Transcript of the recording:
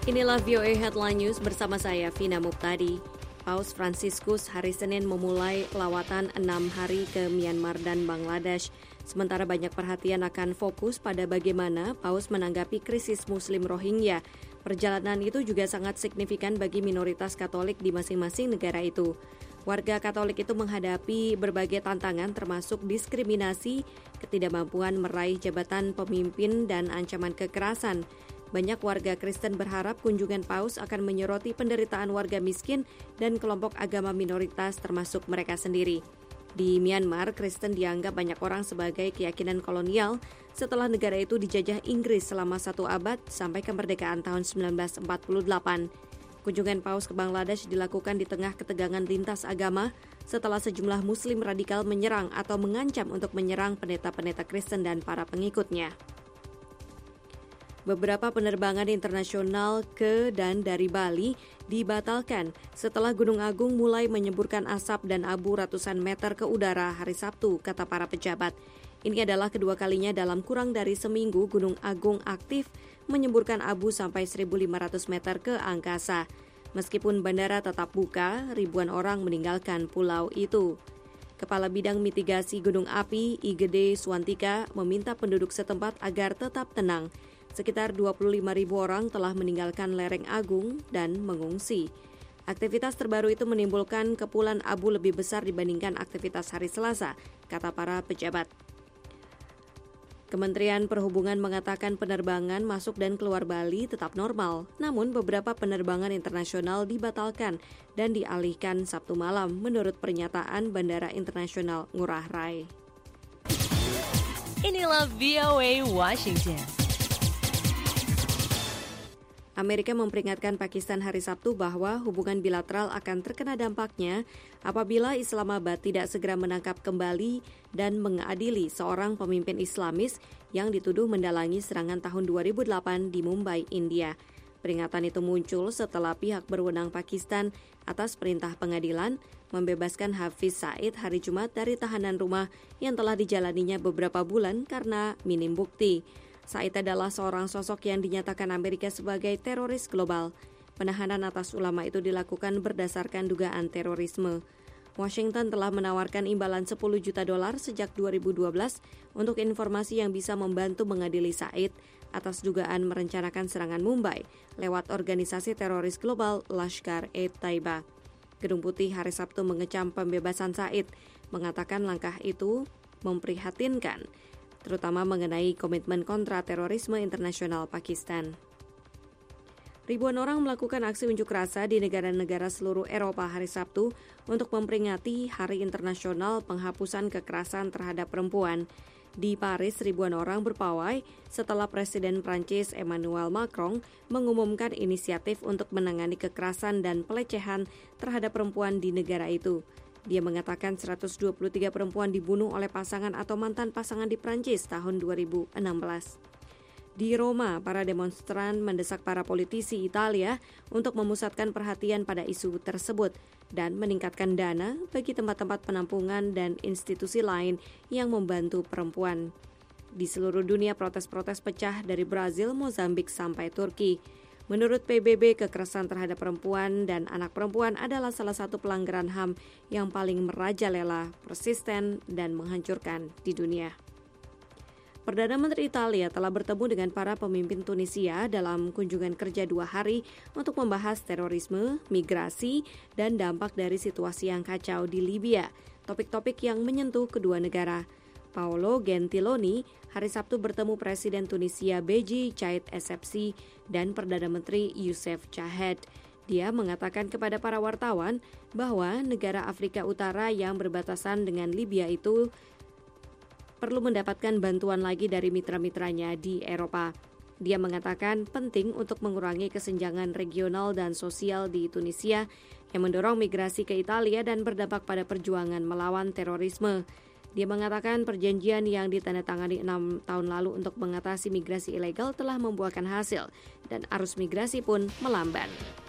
Inilah VOA Headline News bersama saya, Vina Muptadi. Paus Fransiskus hari Senin memulai lawatan 6 hari ke Myanmar dan Bangladesh. Sementara banyak perhatian akan fokus pada bagaimana Paus menanggapi krisis Muslim Rohingya. Perjalanan itu juga sangat signifikan bagi minoritas Katolik di masing-masing negara itu. Warga Katolik itu menghadapi berbagai tantangan termasuk diskriminasi, ketidakmampuan meraih jabatan pemimpin, dan ancaman kekerasan. Banyak warga Kristen berharap kunjungan Paus akan menyoroti penderitaan warga miskin dan kelompok agama minoritas termasuk mereka sendiri. Di Myanmar, Kristen dianggap banyak orang sebagai keyakinan kolonial setelah negara itu dijajah Inggris selama 1 abad sampai kemerdekaan tahun 1948. Kunjungan Paus ke Bangladesh dilakukan di tengah ketegangan lintas agama setelah sejumlah Muslim radikal menyerang atau mengancam untuk menyerang pendeta-pendeta Kristen dan para pengikutnya. Beberapa penerbangan internasional ke dan dari Bali dibatalkan setelah Gunung Agung mulai menyemburkan asap dan abu ratusan meter ke udara hari Sabtu, kata para pejabat. Ini adalah kedua kalinya dalam kurang dari seminggu Gunung Agung aktif menyemburkan abu sampai 1.500 meter ke angkasa. Meskipun bandara tetap buka, ribuan orang meninggalkan pulau itu. Kepala Bidang Mitigasi Gunung Api, Igede Swantika, meminta penduduk setempat agar tetap tenang. Sekitar 25.000 orang telah meninggalkan lereng Agung dan mengungsi. Aktivitas terbaru itu menimbulkan kepulan abu lebih besar dibandingkan aktivitas hari Selasa, kata para pejabat. Kementerian Perhubungan mengatakan penerbangan masuk dan keluar Bali tetap normal, namun beberapa penerbangan internasional dibatalkan dan dialihkan Sabtu malam menurut pernyataan Bandara Internasional Ngurah Rai. Inilah VOA Washington. Amerika memperingatkan Pakistan hari Sabtu bahwa hubungan bilateral akan terkena dampaknya apabila Islamabad tidak segera menangkap kembali dan mengadili seorang pemimpin Islamis yang dituduh mendalangi serangan tahun 2008 di Mumbai, India. Peringatan itu muncul setelah pihak berwenang Pakistan atas perintah pengadilan membebaskan Hafiz Said hari Jumat dari tahanan rumah yang telah dijalaninya beberapa bulan karena minim bukti. Said adalah seorang sosok yang dinyatakan Amerika sebagai teroris global. Penahanan atas ulama itu dilakukan berdasarkan dugaan terorisme. Washington telah menawarkan imbalan $10 juta sejak 2012 untuk informasi yang bisa membantu mengadili Said atas dugaan merencanakan serangan Mumbai lewat organisasi teroris global Lashkar-e-Taiba. Gedung Putih hari Sabtu mengecam pembebasan Said, mengatakan langkah itu memprihatinkan, terutama mengenai komitmen kontra terorisme internasional Pakistan. Ribuan orang melakukan aksi unjuk rasa di negara-negara seluruh Eropa hari Sabtu untuk memperingati Hari Internasional Penghapusan Kekerasan Terhadap Perempuan. Di Paris, ribuan orang berpawai setelah Presiden Prancis Emmanuel Macron mengumumkan inisiatif untuk menangani kekerasan dan pelecehan terhadap perempuan di negara itu. Dia mengatakan 123 perempuan dibunuh oleh pasangan atau mantan pasangan di Prancis tahun 2016. Di Roma, para demonstran mendesak para politisi Italia untuk memusatkan perhatian pada isu tersebut dan meningkatkan dana bagi tempat-tempat penampungan dan institusi lain yang membantu perempuan. Di seluruh dunia, protes-protes pecah dari Brazil, Mozambik sampai Turki. Menurut PBB, kekerasan terhadap perempuan dan anak perempuan adalah salah satu pelanggaran HAM yang paling merajalela, persisten, dan menghancurkan di dunia. Perdana Menteri Italia telah bertemu dengan para pemimpin Tunisia dalam kunjungan kerja 2 hari untuk membahas terorisme, migrasi, dan dampak dari situasi yang kacau di Libya, topik-topik yang menyentuh kedua negara. Paolo Gentiloni hari Sabtu bertemu Presiden Tunisia Beji Caid Essebsi dan Perdana Menteri Youssef Chahed. Dia mengatakan kepada para wartawan bahwa negara Afrika Utara yang berbatasan dengan Libya itu perlu mendapatkan bantuan lagi dari mitra-mitranya di Eropa. Dia mengatakan penting untuk mengurangi kesenjangan regional dan sosial di Tunisia yang mendorong migrasi ke Italia dan berdampak pada perjuangan melawan terorisme. Dia mengatakan perjanjian yang ditandatangani 6 tahun lalu untuk mengatasi migrasi ilegal telah membuahkan hasil dan arus migrasi pun melamban.